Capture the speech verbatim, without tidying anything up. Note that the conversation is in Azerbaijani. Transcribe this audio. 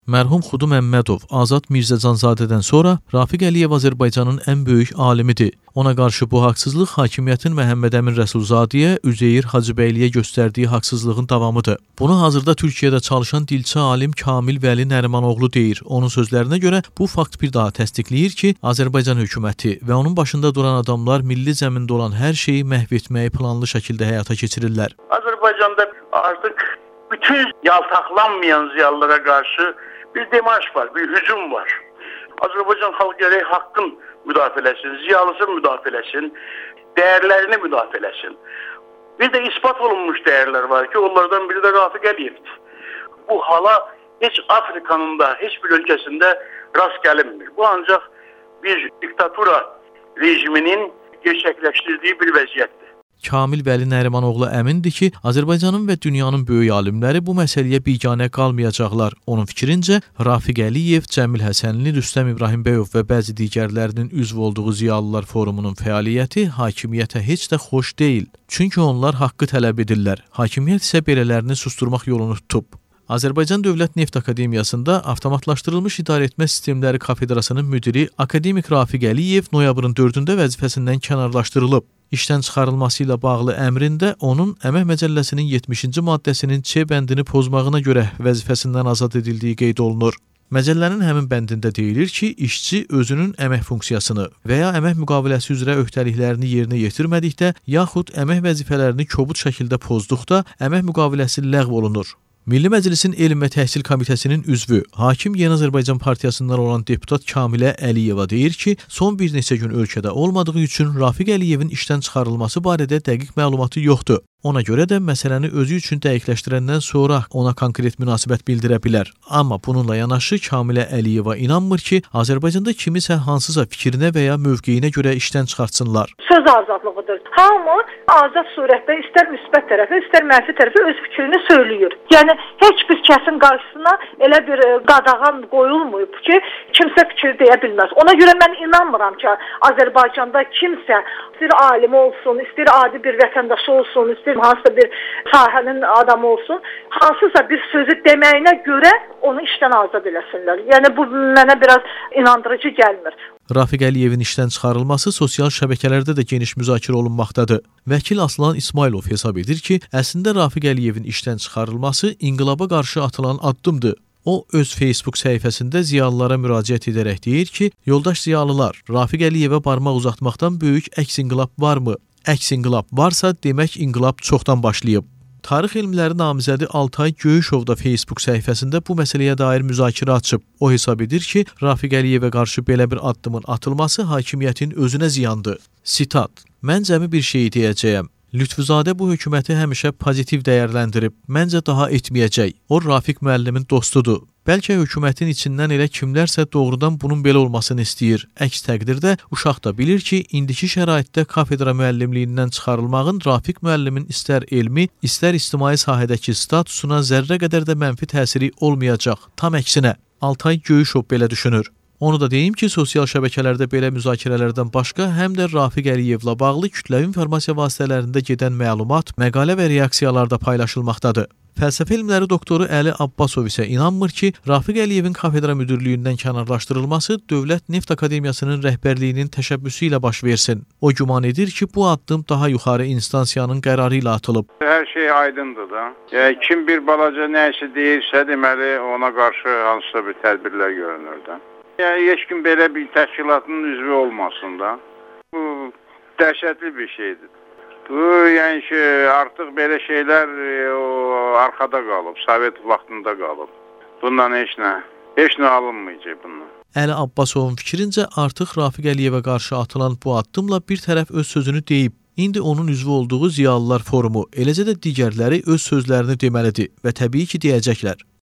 Mərhum Xudu Məmmədov, Azad Mirzəcanzadədən sonra Rafiq Əliyev Azərbaycanın ən böyük alimidir. Ona qarşı bu haqsızlıq hakimiyyətin Məhəmməd Əmin Rəsulzadəyə, Üzeyir Hacıbəyliyə göstərdiyi haqsızlığın davamıdır. Bunu hazırda Türkiyədə çalışan dilçi alim Kamil Vəli Nərimanoğlu deyir. Onun sözlərinə görə bu fakt bir daha təsdiqləyir ki, Azərbaycan hökuməti və onun başında duran adamlar milli zəmində olan hər şeyi məhv etməyi planlı şəkildə həyata keçirirlər. Azərbaycanda artıq bütün yaltaqlanmayan ziyalılara qarşı bir demarş var, bir hücum var. Azərbaycan xalqı gərək haqqın müdafiələsin, ziyalısın müdafiələsin, dəyərlərini müdafiələsin. Bir də ispat olunmuş dəyərlər var ki, onlardan biri də Rafiq Əliyevdir. Bu hala heç Afrikanın da, heç bir ölkəsində rast gəlinmir. Bu ancaq bir diktatura rejiminin gerçəkləşdirdiyi bir vəziyyətdir. Kamil Vəli Nərimanoğlu əmindir ki, Azərbaycanın və dünyanın böyük alimləri bu məsələyə biganə qalmayacaqlar. Onun fikrincə, Rafiq Əliyev, Cəmil Həsənli, Rüstəm İbrahimbəyov və bəzi digərlərinin üzv olduğu Ziyalılar Forumunun fəaliyyəti hakimiyyətə heç də xoş deyil. Çünki onlar haqqı tələb edirlər. Hakimiyyət isə belələrini susturmaq yolunu tutub. Azərbaycan Dövlət Neft Akademiyasında Avtomatlaşdırılmış İdarəetmə Sistemləri Kafedrasının müdiri akademik Rafiq Əliyev noyabrın dördündə vəzifəsindən kənarlaşdırılıb. İşdən çıxarılması ilə bağlı əmrində onun Əmək Məcəlləsinin yetmişinci maddəsinin C bəndini pozmağına görə vəzifəsindən azad edildiyi qeyd olunur. Məcəllənin həmin bəndində deyilir ki, işçi özünün əmək funksiyasını və ya əmək müqaviləsi üzrə öhdəliklərini yerinə yetirmədikdə, yaxud əmək vəzifələrini kobud şəkildə pozduqda əmək müqaviləsi ləğv olunur. Milli Məclisin Elm və Təhsil Komitəsinin üzvü, hakim Yeni Azərbaycan Partiyasından olan deputat Kamilə Əliyeva deyir ki, son bir neçə gün ölkədə olmadığı üçün Rafiq Əliyevin işdən çıxarılması barədə dəqiq məlumatı yoxdur. Ona görə də məsələni özü üçün dəqiqləşdirəndən sonra ona konkret münasibət bildirə bilər. Amma bununla yanaşı Kamilə Əliyeva inanmır ki, Azərbaycanda kimisə hansısa fikrinə və ya mövqeyinə görə işdən çıxartsınlar. Söz azadlığıdır. Hamı azad surətdə istər müsbət tərəfi, istər mənfi tərəfi öz fikrini söyləyir. Yəni heç bir kəsin qarşısına elə bir qadağan qoyulmayıb ki, kimsə fikir deyə bilməz. Ona görə mən inanmıram ki, Azərbaycanda kimsə istər alim olsun, istər adi bir vətəndaş olsun, istər hansısa bir sahənin adamı olsun, hansısa bir sözü deməyinə görə onu işdən azad eləsinlər. Yəni bu mənə biraz inandırıcı gəlmir. Rafiq Əliyevin işdən çıxarılması sosial şəbəkələrdə də geniş müzakirə olunmaqdadır. Vəkil Aslan İsmailov hesab edir ki, əslində Rafiq Əliyevin işdən çıxarılması inqilaba qarşı atılan addımdır. O, öz Facebook səhifəsində ziyalılara müraciət edərək deyir ki, yoldaş ziyalılar, Rafiq Əliyevə barmaq uzatmaqdan böyük əks inqilab varmı? Əks inqilab varsa, demək inqilab çoxdan başlayıb. Tarix elmləri namizədi Altay Göyüşov da Facebook səhifəsində bu məsələyə dair müzakirə açıb. O hesab edir ki, Rafiq Əliyevə qarşı belə bir addımın atılması hakimiyyətin özünə ziyandır. Sitat: Mən cəmi bir şey deyəcəyəm. Lütfüzadə bu hökuməti həmişə pozitiv dəyərləndirib. Məncə daha etməyəcək. O, Rafiq müəllimin dostudur. Bəlkə hökumətin içindən elə kimlərsə doğrudan bunun belə olmasını istəyir. Əks təqdirdə uşaq da bilir ki, indiki şəraitdə kafedra müəllimliyindən çıxarılmağın Rafiq müəllimin istər elmi, istər ictimai sahədəki statusuna zərrə qədər də mənfi təsiri olmayacaq. Tam əksinə, Altay Göyüşov belə düşünür. Onu da deyim ki, sosial şəbəkələrdə belə müzakirələrdən başqa həm də Rafiq Əliyevlə bağlı kütləvi informasiya vasitələrində gedən məlumat, məqalə və reaksiyalarda paylaşılmaqdadır. Fəlsəfə elmləri doktoru Əli Abbasov isə inanmır ki, Rafiq Əliyevin kafedra müdürlüyündən kənarlaşdırılması Dövlət Neft Akademiyasının rəhbərliyinin təşəbbüsü ilə baş versin. O güman edir ki, bu addım daha yuxarı instansiyanın qərarı ilə atılıb. Hər şey aydındır da. Yəni, kim bir balaca nəsə deyirsə, deməli ona qarşı hansısa bir tədbirlər görünür də. Yəni, heç kim belə bir təşkilatın üzvü olmasın da. Bu dəhşətli bir şeydir. Bu, yəni ki, artıq belə şeylər o, arxada qalıb, Sovet vaxtında qalıb. Bundan heç nə, heç nə alınmayacaq bundan. Əli Abbasovun fikrincə artıq Rafiq Əliyevə qarşı atılan bu addımla bir tərəf öz sözünü deyib. İndi onun üzvü olduğu Ziyalılar Forumu, eləcə də digərləri öz sözlərini deməlidir və təbii ki, deyəcəklər.